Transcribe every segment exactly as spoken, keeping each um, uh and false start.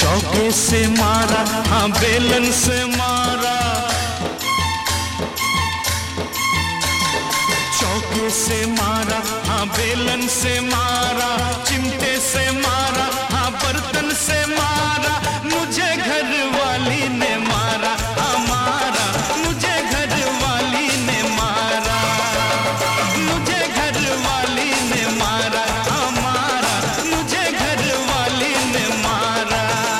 चौके से मारा, हाँ बेलन से मारा, चौके से मारा, हाँ बेलन से मारा, चिमटे से मारा, हाँ बर्तन से मारा, मुझे घर वाली ने मारा, हाँ मारा, मुझे घर वाली ने मारा, मुझे घर वाली ने मारा, हाँ मारा, मुझे घर वाली ने मारा।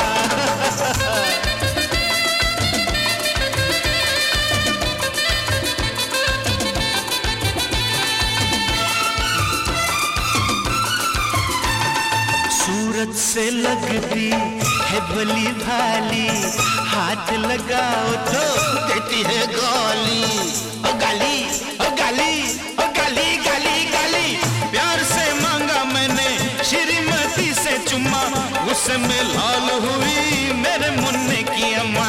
सूरत से लगती है भली भाली, हाथ लगाओ तो देती है गाली, ओ गाली, ओ गाली, ओ गाली, गाली, गाली। प्यार से मांगा मैंने श्रीमती से चुम्मा, गुस्से में लाल हुई मेरे मुन्ने की अम्मा।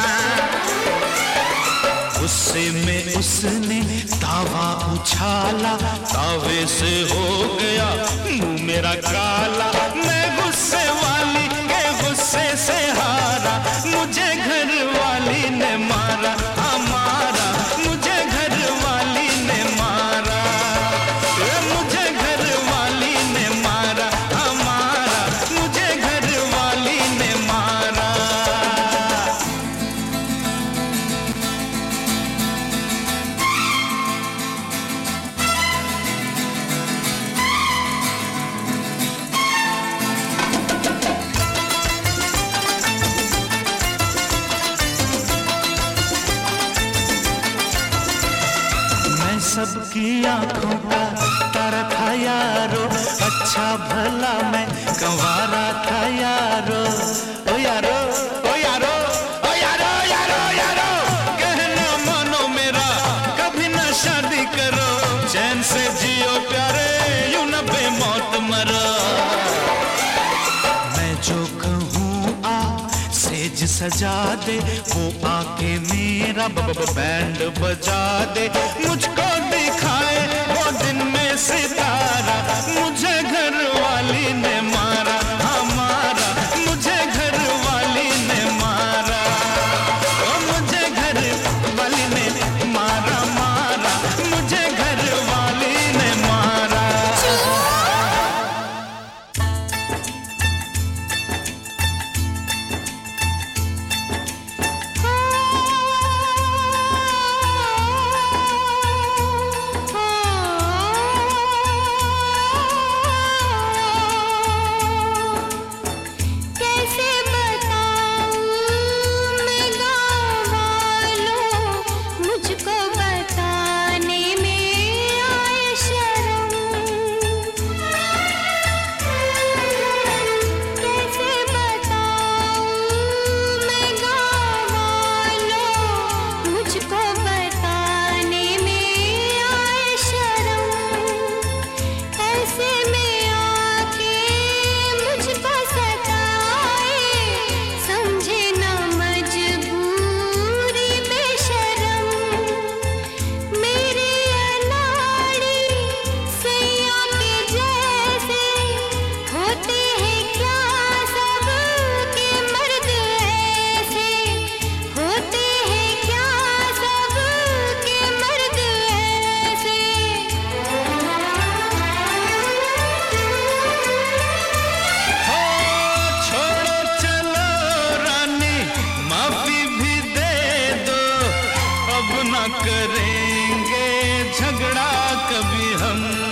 गुस्से में उसने तावा उछाला, तावे से हो गया मुंह मेरा काला। मैं गुस्से वाली के गुस्से से हारा, मुझे घर वाली ने मारा, हाँ मारा, मुझे घर वाली ने मारा, मुझे घर वाली ने मारा, हाँ मारा, मुझे घर वाली ने मारा। सबकी आंखों का तारा था यारो, अच्छा भला मैं कंवारा था यारो, ओ यारो, ओ यारो, ओ यारो, यारो, यारो। कहना मानो मेरा, कभी ना शादी करो, चैन से जियो प्यारे, यूं न बेमौत मरो। मैं जो कहूँ आ सेज सजा दे, वो आके मेरा बैंड बजा दे, मुझको दिखाए वो दिन में सितारा, मुझे घर वाली ने मारा, हाँ मारा, मुझे घर वाली ने मारा, ओ मुझे घर वाली ने मारा, मारा, मुझे घर वाली ने मारा। करेंगे झगड़ा कभी हम।